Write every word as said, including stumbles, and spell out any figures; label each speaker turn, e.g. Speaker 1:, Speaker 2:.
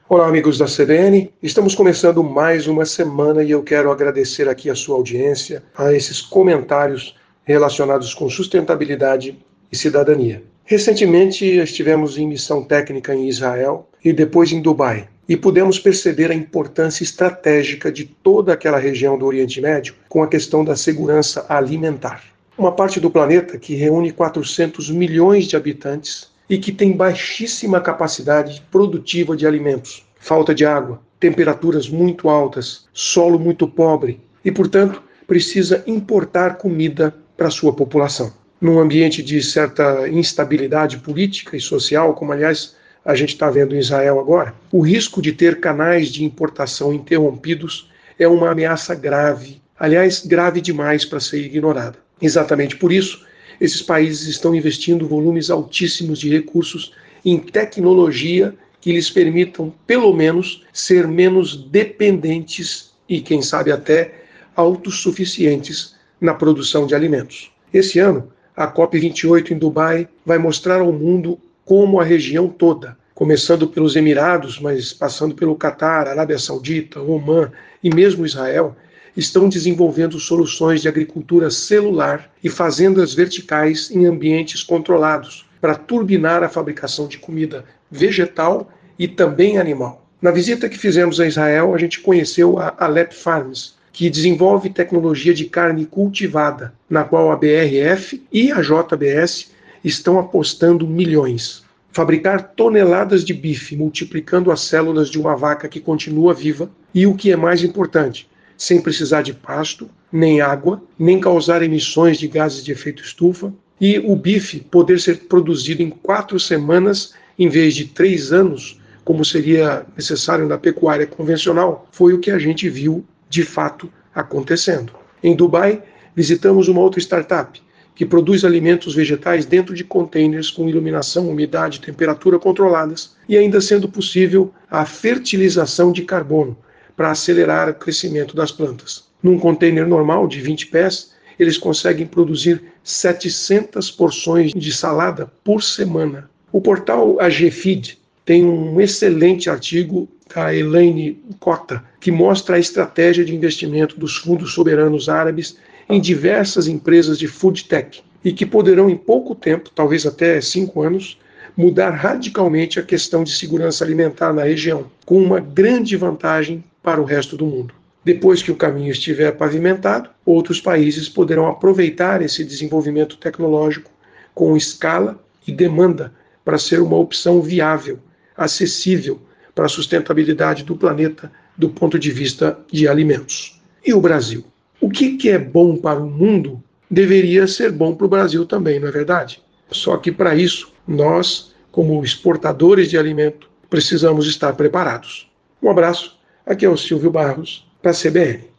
Speaker 1: Olá, amigos da C B N. Estamos começando mais uma semana e eu quero agradecer aqui a sua audiência, a esses comentários relacionados com sustentabilidade e cidadania. Recentemente estivemos em missão técnica em Israel e depois em Dubai, e pudemos perceber a importância estratégica de toda aquela região do Oriente Médio com a questão da segurança alimentar. Uma parte do planeta que reúne quatrocentos milhões de habitantes e que tem baixíssima capacidade produtiva de alimentos, falta de água, temperaturas muito altas, solo muito pobre e, portanto, precisa importar comida para a sua população. Num ambiente de certa instabilidade política e social, como aliás a gente está vendo em Israel agora, o risco de ter canais de importação interrompidos é uma ameaça grave, aliás, grave demais para ser ignorada. Exatamente por isso, esses países estão investindo volumes altíssimos de recursos em tecnologia que lhes permitam, pelo menos, ser menos dependentes e, quem sabe, até autossuficientes na produção de alimentos. Esse ano, a COP vinte e oito em Dubai vai mostrar ao mundo como a região toda, começando pelos Emirados, mas passando pelo Catar, Arábia Saudita, Omã e mesmo Israel, estão desenvolvendo soluções de agricultura celular e fazendas verticais em ambientes controlados para turbinar a fabricação de comida vegetal e também animal. Na visita que fizemos a Israel, a gente conheceu a Aleph Farms, que desenvolve tecnologia de carne cultivada, na qual a B R F e a J B S estão apostando milhões. Fabricar toneladas de bife, multiplicando as células de uma vaca que continua viva e, o que é mais importante, sem precisar de pasto, nem água, nem causar emissões de gases de efeito estufa, e o bife poder ser produzido em quatro semanas em vez de três anos, como seria necessário na pecuária convencional, foi o que a gente viu de fato acontecendo. Em Dubai, visitamos uma outra startup que produz alimentos vegetais dentro de containers com iluminação, umidade e temperatura controladas, e ainda sendo possível a fertilização de carbono, para acelerar o crescimento das plantas. Num container normal de vinte pés, eles conseguem produzir setecentas porções de salada por semana. O portal A G Feed tem um excelente artigo da Elaine Cota, que mostra a estratégia de investimento dos fundos soberanos árabes em diversas empresas de food tech e que poderão em pouco tempo, talvez até cinco anos, mudar radicalmente a questão de segurança alimentar na região, com uma grande vantagem para o resto do mundo. Depois que o caminho estiver pavimentado, outros países poderão aproveitar esse desenvolvimento tecnológico com escala e demanda para ser uma opção viável, acessível para a sustentabilidade do planeta do ponto de vista de alimentos. E o Brasil? O que, que é bom para o mundo deveria ser bom para o Brasil também, não é verdade? Só que para isso, nós, como exportadores de alimento, precisamos estar preparados. Um abraço. Aqui é o Silvio Barros, para a C B N.